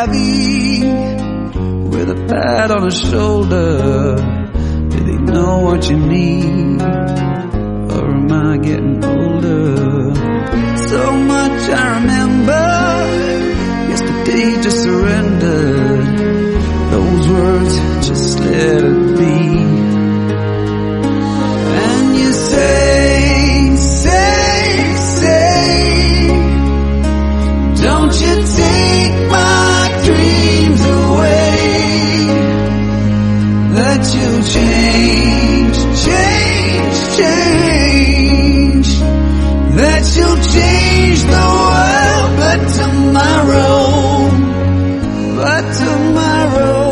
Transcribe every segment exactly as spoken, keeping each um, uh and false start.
la vie, with a pat on his shoulder. Did he know what you need, or am I getting older? So much I remember, yesterday just surrendered. Those words, just let it be. And you say, say, say, don't you take my dreams away. That you'll change, change, change. That you'll change the world, but tomorrow, but tomorrow.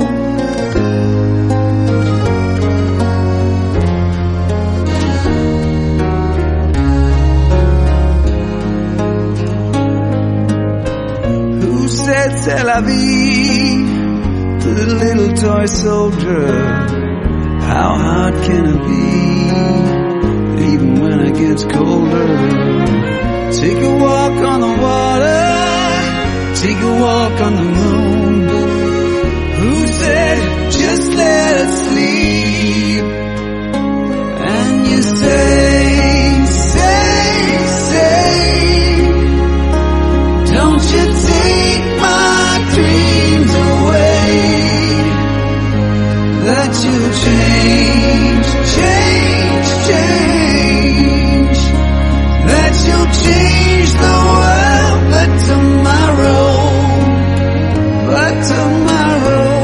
Who said c'est la vie to the little toy soldier? How hard can it be, even when it gets colder? Take a walk on the water, take a walk on the moon. Who said just let it sleep? And you say, say, say, don't you take my dreams away. That you'll change, change, change. That you'll change the world, but tomorrow, but tomorrow.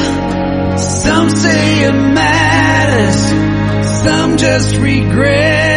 Some say it matters, some just regret.